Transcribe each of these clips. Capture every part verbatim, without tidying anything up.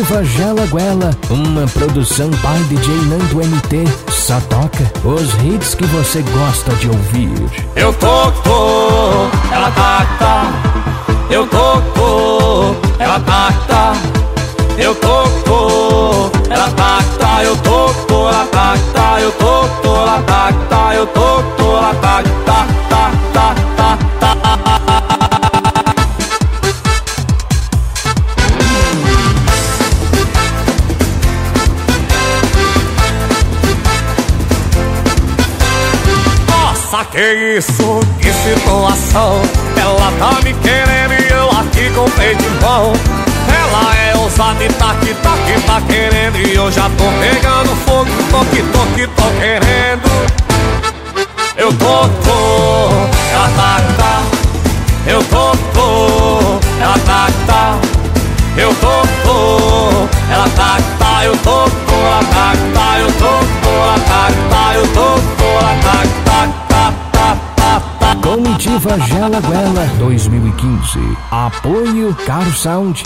Comitiva Gelaguela, uma produção by D J Nando M T. Só toca os hits que você gosta de ouvir. Eu tô, tô, ela tá, tá. Eu tô, tô, ela tá, tá. Eu tô, tô, ela tá, tá. Eu tô, tô, ela tá, tá. Eu tô, tô, ela tá, tá. Eu tô, tô, ela tá, tá, tá, tá, tá, tá. Nossa, que isso, que situação. Ela tá me querendo e eu aqui com o peito em mão. Ela é ousada e tá que tá que tá querendo. E eu já tô pegando fogo, tô que tô que tô querendo. Eu tô, tô, ela tá, tá. Eu tô, tô, ela tá, tá. Eu tô, tô, ela tá, tá. Eu tô, tô, ela tá, tá. Eu tô, tô, ela tá, tá. Eu tô, tô, ela tá, tá, tá, tá, tá, tá. Comitiva Gelaguela dois mil e quinze. Apoio Caro Sound.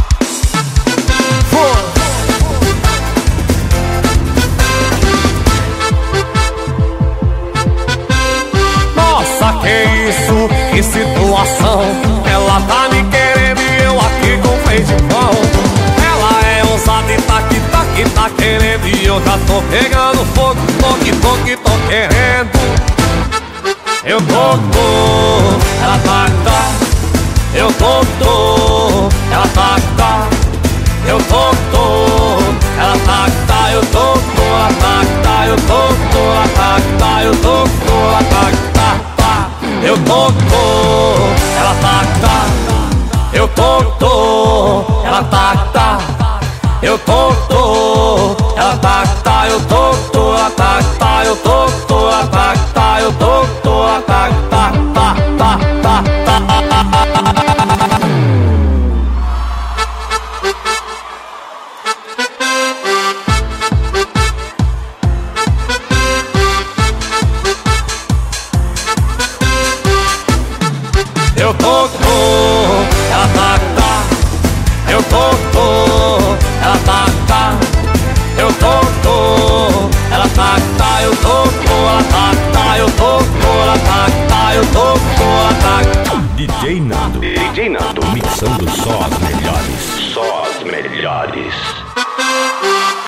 Nossa, que isso, que situação. Ela tá me querendo e eu aqui com freio de mão. Ela é ousada e tá que tá que tá querendo. E eu já tô pegando fogo, tô que tô que tô querendo. Eu tô, tô, ela tá, tá. Eu tô, tô, ela tá, tá. Eu tô, tô, ela tá, tá. Eu tô, tô, ela tá, tá. Eu tô, tô, ela tá, tá. Eu tô, tô, ela tá, tá, tá. Eu tô, tô, ela tá, tá. Eu tô, tô, ela tá, tá. Eu tô, tô, ela tá, tá. Eu tô, tô, ela tá, tá. Eu tô, tô, ela tá, tá. Eu tô, tô, ela tá, tá, tá, tá, tá, tá. Eu tô, tô, ela tá, tá. Eu tô, tô, ela tá, tá. Eu tô, tô, ela tá, tá. Eu tô, tô, ela tá, tá. Eu tô, tô, ela tá, tá. Eu tô, tô, ela tá. D J Nando, D J Nando, mixando só as melhores, só as melhores.